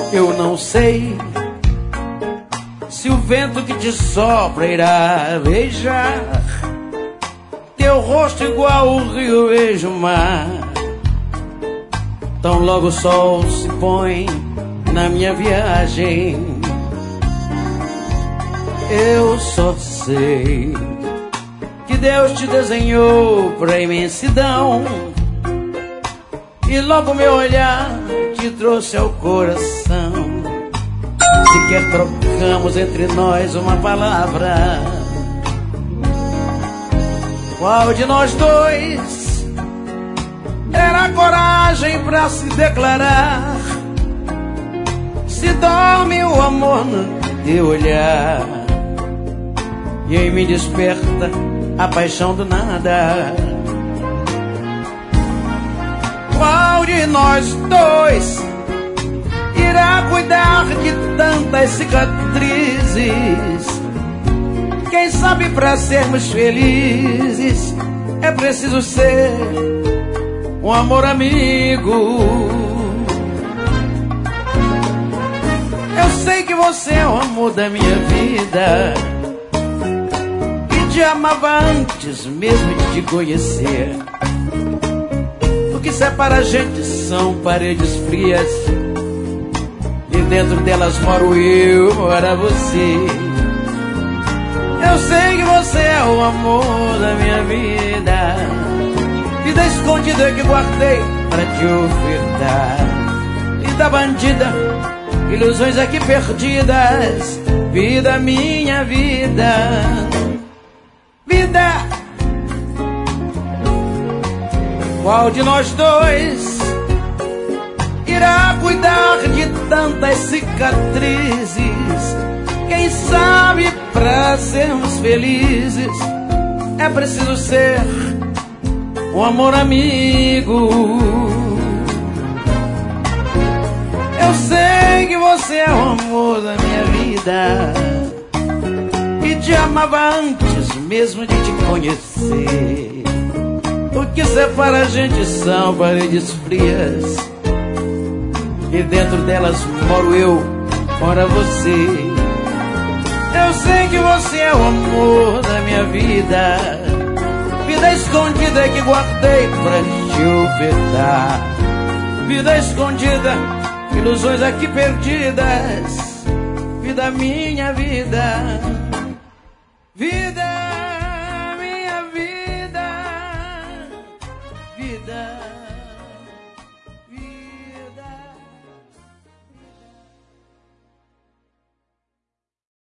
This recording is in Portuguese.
Eu não sei se o vento que te sopra irá beijar teu rosto igual o rio vejo o mar. Tão logo o sol se põe na minha viagem, eu só sei que Deus te desenhou pra imensidão e logo meu olhar te trouxe ao coração. Sequer trocamos entre nós uma palavra. Qual de nós dois terá coragem pra se declarar? Se dorme o amor no teu olhar e em mim desperta a paixão do nada. Qual de nós dois irá cuidar de tantas cicatrizes? Quem sabe pra sermos felizes é preciso ser um amor amigo. Eu sei que você é o amor da minha vida e te amava antes mesmo de te conhecer. O que separa a gente são paredes frias e dentro delas moro eu, mora você. Eu sei que você é o amor da minha vida, vida escondida que guardei pra te ofertar. Vida bandida, ilusões aqui perdidas, vida minha vida, vida. Qual de nós dois irá cuidar de tantas cicatrizes? Quem sabe pra sermos felizes é preciso ser um amor amigo. Eu sei que você é o amor da minha vida e te amava antes mesmo de te conhecer. O que separa a gente são paredes frias e dentro delas moro eu, mora você. Eu sei que você é o amor da minha vida, vida escondida que guardei pra te ofertar. Vida escondida, ilusões aqui perdidas, vida minha vida, vida minha vida, vida.